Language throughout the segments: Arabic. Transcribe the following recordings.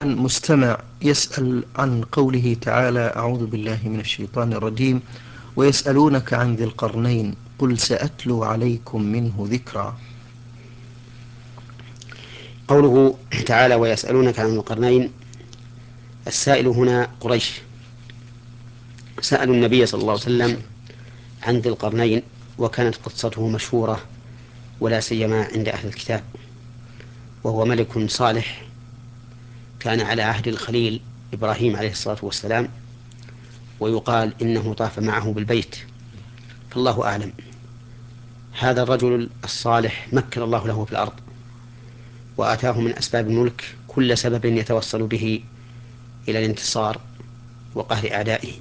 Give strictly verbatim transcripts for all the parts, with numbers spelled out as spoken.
مستمع يسأل عن قوله تعالى: أعوذ بالله من الشيطان الرجيم، ويسألونك عن ذي القرنين قل سأتلو عليكم منه ذكرا. قوله تعالى: ويسألونك عن القرنين، السائل هنا قريش سألوا النبي صلى الله عليه وسلم عن ذي القرنين، وكانت قصته مشهورة ولا سيما عند أهل الكتاب، وهو ملك صالح كان على عهد الخليل إبراهيم عليه الصلاة والسلام، ويقال إنه طاف معه بالبيت، فالله أعلم. هذا الرجل الصالح مكن الله له في الأرض، وآتاه من أسباب الملك كل سبب يتوصل به إلى الانتصار وقهر أعدائه،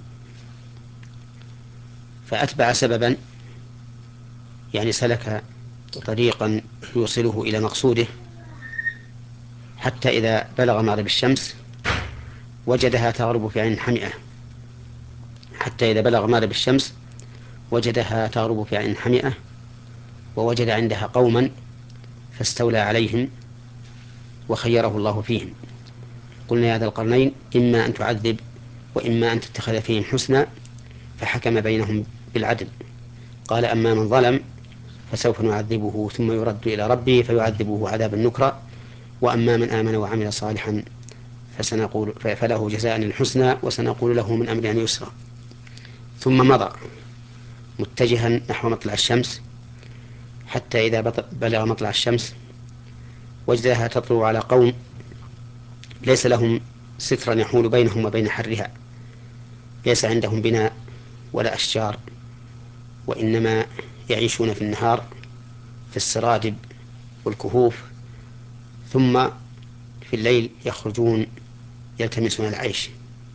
فأتبع سببا، يعني سلك طريقا يوصله إلى مقصوده، حتى إذا بلغ مغرب الشمس وجدها تغرب في عين حمئة حتى إذا بلغ مغرب الشمس وجدها تغرب في عين حمئة ووجد عندها قوما فاستولى عليهم وخيره الله فيهم. قلنا يا ذا القرنين إما أن تعذب وإما أن تتخذ فيهم حسنا، فحكم بينهم بالعدل. قال: أما من ظلم فسوف نعذبه ثم يرد إلى ربه فيعذبه عذابا نكرا، وأما من آمن وعمل صالحا فسنقول فله جزاء الحسنى وسنقول له من أمرنا يسرا. ثم مضى متجها نحو مطلع الشمس، حتى إذا بلغ مطلع الشمس وجدها تطلع على قوم ليس لهم سترا يحول بينهم وبين حرها، ليس عندهم بناء ولا أشجار، وإنما يعيشون في النهار في السرادب والكهوف، ثم في الليل يخرجون يلتمسون العيش.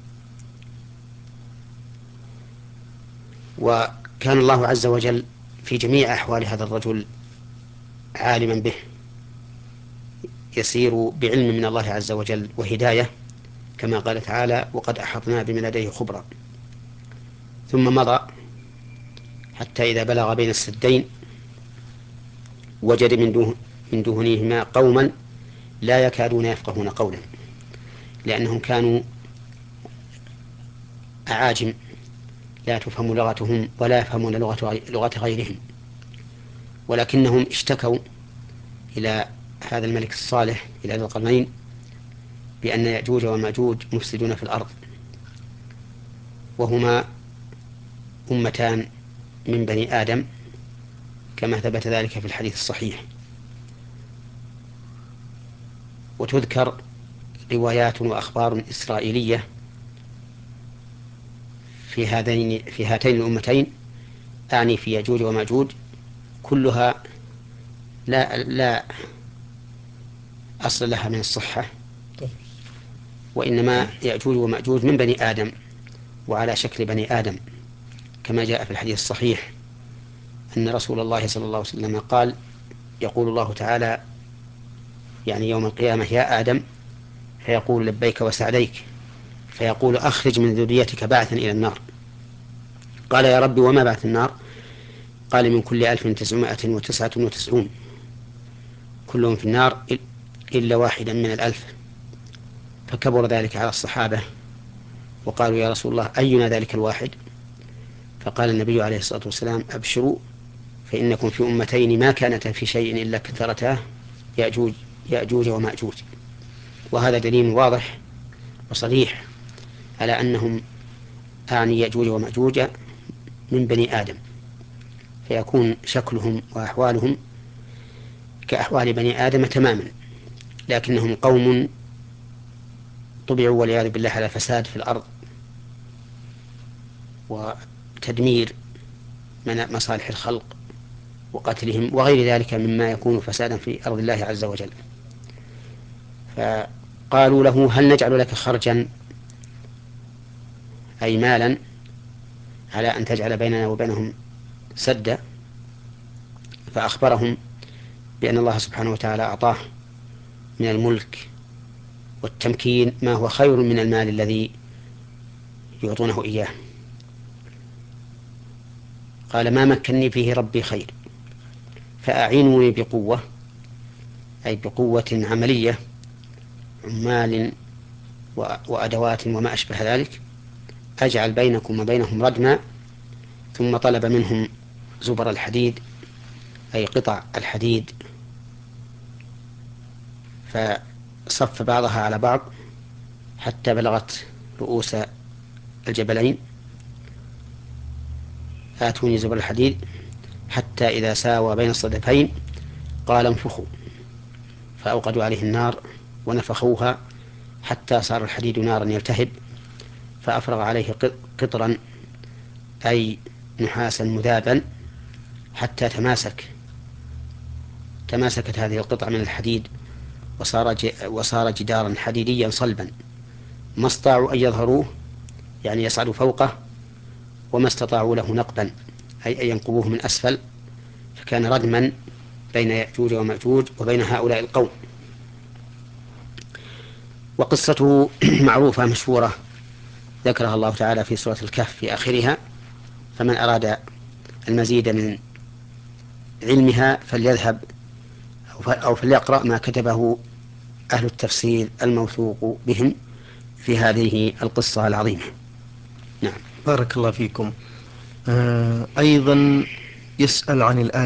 وكان الله عز وجل في جميع أحوال هذا الرجل عالما به، يسير بعلم من الله عز وجل وهداية، كما قال تعالى: وقد أحطنا بما لديه خبرا. ثم مضى حتى إذا بلغ بين السدين وجد من, دون من دونهما قوما لا يكادون يفقهون قولا، لأنهم كانوا أعاجم لا تفهم لغتهم ولا يفهمون لغة لغة غيرهم، ولكنهم اشتكوا إلى هذا الملك الصالح إلى ذي القرنين بأن يأجوج ومأجوج مفسدون في الأرض، وهما أمتان من بني آدم كما ثبت ذلك في الحديث الصحيح. وتذكر روايات وأخبار إسرائيلية في هذين في هاتين الأمتين، أعني في يأجوج ومأجوج، كلها لا لا أصل لها من الصحة، وإنما يأجوج ومأجوج من بني آدم وعلى شكل بني آدم، كما جاء في الحديث الصحيح أن رسول الله صلى الله عليه وسلم قال: يقول الله تعالى يعني يوم القيامة: يا آدم، فيقول: لبيك وسعديك، فيقول: أخرج من ذريتك بعثا إلى النار. قال: يا ربي وما بعث النار؟ قال: من كل ألف تسعمائة وتسعة وتسعون كلهم في النار إلا واحدا من الألف. فكبر ذلك على الصحابة وقالوا: يا رسول الله، أينا ذلك الواحد؟ فقال النبي عليه الصلاة والسلام: أبشروا، فإنكم في أمتين ما كانتا في شيء إلا كثرتاه، يأجوج, يأجوج ومأجوج. وهذا دليل واضح وصريح على أنهم أعني يأجوج ومأجوج من بني آدم، فيكون شكلهم وأحوالهم كأحوال بني آدم تماما، لكنهم قوم طبعوا والعياذ بالله على فساد في الأرض وتدمير مصالح الخلق وقتلهم وغير ذلك مما يكون فسادا في أرض الله عز وجل. فقالوا له: هل نجعل لك خرجا، أي مالا، على أن تجعل بيننا وبينهم سدا؟ فأخبرهم بأن الله سبحانه وتعالى أعطاه من الملك والتمكين ما هو خير من المال الذي يعطونه إياه. قال: ما مكنني فيه ربي خير فأعينوني بقوة، أي بقوة عملية، عمال وأدوات وما أشبه ذلك، أجعل بينكم وبينهم ردما. ثم طلب منهم زبر الحديد أي قطع الحديد، فصف بعضها على بعض حتى بلغت رؤوس الجبلين. آتوني زبر الحديد حتى إذا ساوى بين الصدفين قال انفخوا، فأوقدوا عليه النار ونفخوها حتى صار الحديد نارا يلتهب، فأفرغ عليه قطرا أي نحاسا مذابا حتى تماسك تماسكت هذه القطعة من الحديد، وصار وصار جدارا حديديا صلبا، ما استطاعوا أن يظهروه يعني يصعدوا فوقه، وما استطاعوا له نقبا أي أن ينقبوه من أسفل، فكان ردما بين يأجوج ومأجوج وبين هؤلاء القوم. وقصته معروفة مشهورة ذكرها الله تعالى في سورة الكهف في آخرها، فمن أراد المزيد من علمها فليذهب أو فليقرأ ما كتبه أهل التفسير الموثوق بهم في هذه القصة العظيمة. نعم. بارك الله فيكم. آه أيضا يسأل عن الآية